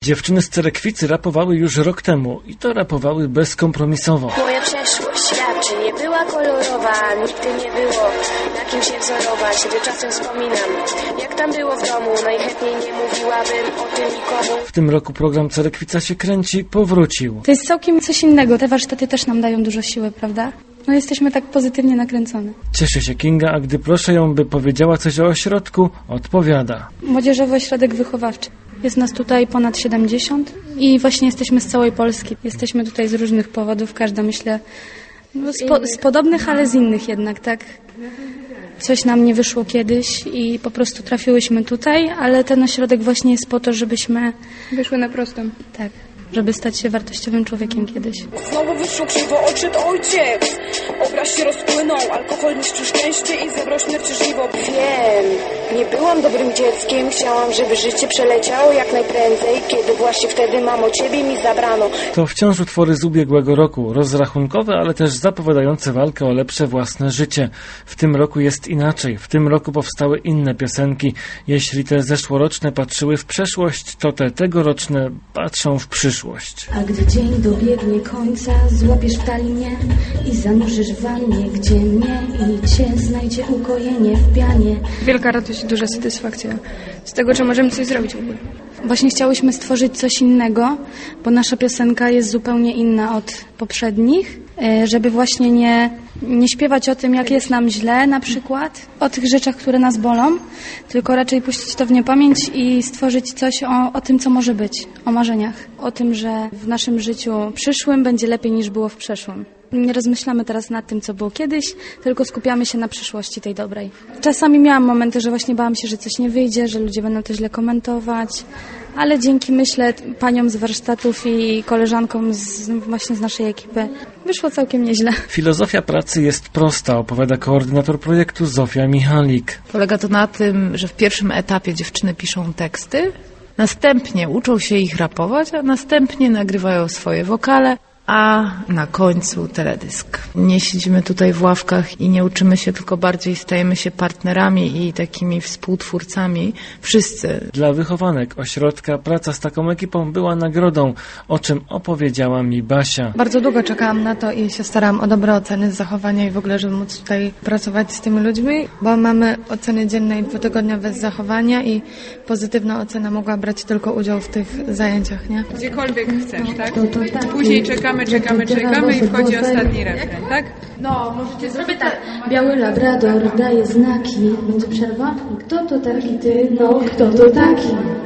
Dziewczyny z Cerekwicy rapowały już rok temu i to rapowały bezkompromisowo. Moja przeszłość świadczy, nie była kolorowa, nigdy nie było na kim się wzorować, gdy czasem wspominam, jak tam było w domu, najchętniej nie mówiłabym o tym nikomu. W tym roku program Cerekwica się kręci powrócił. To jest całkiem coś innego. Te warsztaty też nam dają dużo siły, prawda? No jesteśmy tak pozytywnie nakręcone. Cieszy się Kinga, a gdy proszę ją, by powiedziała coś o ośrodku, odpowiada. Młodzieżowy Ośrodek Wychowawczy. Jest nas tutaj ponad 70 i właśnie jesteśmy z całej Polski. Jesteśmy tutaj z różnych powodów, każda myślę z podobnych, ale z innych jednak, tak? Coś nam nie wyszło kiedyś i po prostu trafiłyśmy tutaj, ale ten ośrodek właśnie jest po to, żebyśmy wyszły na prostą. Tak, żeby stać się wartościowym człowiekiem kiedyś. Znowu wyszło krzywo, odszedł ojciec. Obraz się rozpłynął, alkohol niszczy szczęście i zabrał śmierć żniwo. Wiem, nie byłam dobrym dzieckiem, chciałam, żeby życie przeleciało jak najprędzej, kiedy właśnie wtedy, mamo, ciebie mi zabrano. To wciąż utwory z ubiegłego roku, rozrachunkowe, ale też zapowiadające walkę o lepsze własne życie. W tym roku jest inaczej, w tym roku powstały inne piosenki. Jeśli te zeszłoroczne patrzyły w przeszłość, to te tegoroczne patrzą w przyszłość. A gdy dzień dobiegnie końca, złapiesz w talii mnie i zanurzysz w wannie, gdzie mnie i cię znajdzie ukojenie w pianie. Wielka radość i duża satysfakcja z tego, że możemy coś zrobić w ogóle. Właśnie chciałyśmy stworzyć coś innego, bo nasza piosenka jest zupełnie inna od poprzednich, żeby właśnie nie śpiewać o tym, jak jest nam źle na przykład, o tych rzeczach, które nas bolą, tylko raczej puścić to w niepamięć i stworzyć coś o tym, co może być, o marzeniach, o tym, że w naszym życiu przyszłym będzie lepiej niż było w przeszłym. Nie rozmyślamy teraz nad tym, co było kiedyś, tylko skupiamy się na przyszłości tej dobrej. Czasami miałam momenty, że właśnie bałam się, że coś nie wyjdzie, że ludzie będą to źle komentować, ale dzięki, myślę, paniom z warsztatów i koleżankom właśnie z naszej ekipy wyszło całkiem nieźle. Filozofia pracy jest prosta, opowiada koordynator projektu Zofia Michalik. Polega to na tym, że w pierwszym etapie dziewczyny piszą teksty, następnie uczą się ich rapować, a następnie nagrywają swoje wokale, a na końcu teledysk. Nie siedzimy tutaj w ławkach i nie uczymy się, tylko bardziej stajemy się partnerami i takimi współtwórcami. Wszyscy. Dla wychowanek ośrodka praca z taką ekipą była nagrodą, o czym opowiedziała mi Basia. Bardzo długo czekałam na to i się starałam o dobre oceny z zachowania i w ogóle, żeby móc tutaj pracować z tymi ludźmi, bo mamy oceny dzienne i dwutygodniowe z zachowania i pozytywna ocena mogła brać tylko udział w tych zajęciach, nie? Gdziekolwiek chcesz, tak? Później czekamy i wchodzi ostatni refren, tak? No, możecie zrobić tak. Biały labrador daje znaki. Będzie przerwa? Kto to taki ty? No, kto to taki?